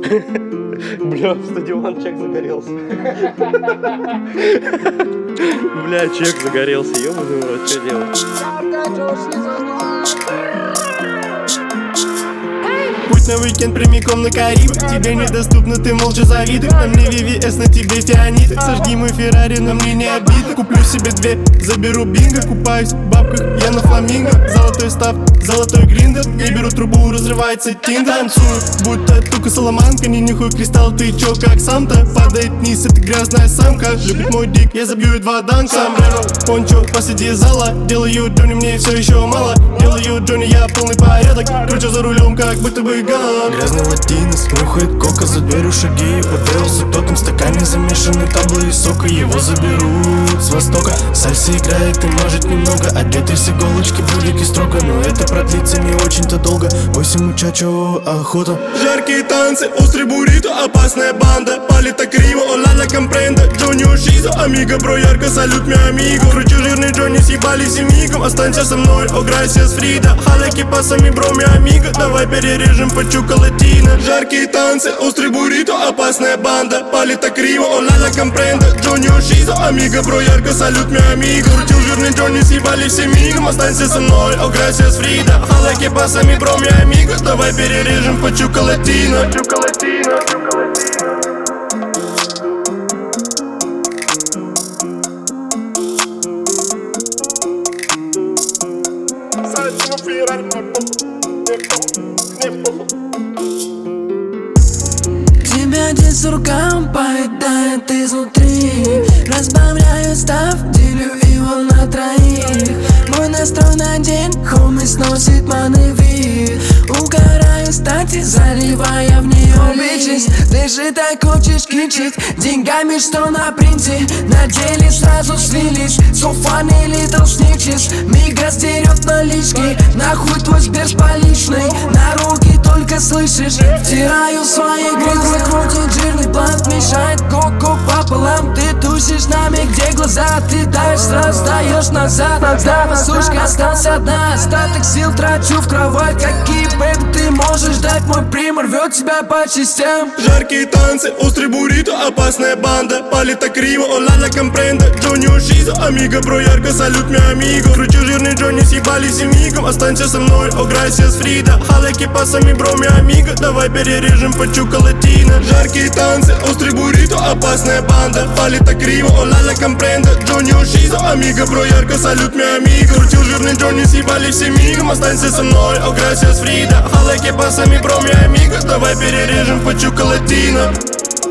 Бля, стадион чек загорелся. Бля, чек загорелся, ёбаный в рот, что делать? Путь на уикенд прямиком на Карибы. Тебе недоступно, ты молча завидуй. На мне VVS, на тебе фианиты. Сожги мой Феррари, но мне не обидно. Куплю себе 2, заберу бинго. Купаюсь в бабках, я на фламинго. Золотой став, золотой гриндер. Я беру трубу, разрывается тиндер. Танцую, будто тука Соломанка. Не нюхаю кристалл, ты чё, как сам-то? Падает вниз, это грязная самка. Любит мой дик, я забью и 2 данка. Сомбреро, пончо, посреди зала. Делаю Джонни, мне все еще мало. Делаю Джонни, я полный порядок. Кручу за рулем, как будто бы гад. Грязный латинос, нюхает кока, за дверью шаги. Ударился в тотом стакане, замешаны таблы и сока. Его заберут с востока. Сальса играет и может немного. Одеты с иголочки, брюлики строго. Но это продлится не очень-то долго. 8 мучачо, охота. Жаркие танцы, острый буррито, опасная банда. Палит так криво, о ла ла компренда. Джонни Ошизо, амиго, бро, ярко, салют, ми амиго. Кручу жирный Джонни, съебались и мигом. Останься со мной, о грасиас Фрида. Халеки пасами, бро, ми амиго. Давай перережем по чуколатино. Жаркие танцы, острый буррито, опасная банда. Палит так криво, о ла ла компренда. Джонни Ошизо, амиго, бро, ярко, салют, ми амиго. Крутил жирный Джонни, съебались все мигом. Останься со мной, о грасиас Фрида. Халеки пасами, бро, ми амиго. Давай перережем по чуколатино. Тебя здесь рукам поедает изнутри. Разбавляю став, делю его на троих. Мой настрой на день, хоми сносит манный вид. Угораю стати, заливая в нее бичес. Ты же так хочешь кичить деньгами, что на принте. На деле сразу слились софан или толстничес. Мига стерет налички, нахуй твой сбер поличный. На руки только слышишь, втираю свои грызлы. Крутит жирный план, мешает коко пополам. Ты тусишь нами, где глаза, ты даешь, сразу даешь назад. Сушка, остался одна, остаток сил трачу в кровать. Какие бэб ты можешь дать, мой пример рвет тебя по частям. Жаркие танцы, острый буррито, опасная банда. Палит так криво, о ла ла компренда. Джонни Ошизо, амиго, бро, ярко, салют, ми амиго. Кручу жирный Джонни, съебались и мигом. Останься со мной, о грасиас Фрида. Халеки пасами, бро, ми амиго. Давай перережем по чуколатино. Жаркие танцы, острый буррито, опасная банда. Палит так криво, о ла ла компренда. Джонни Ошизо, амиго, бро, ярко, салют, ми амиго. Крутил жирный Джонни, съебались все мигом. Останься со мной, о грасиас Фрида. Халеки пасами, бро, ми амиго. Давай перережем по чуколатино.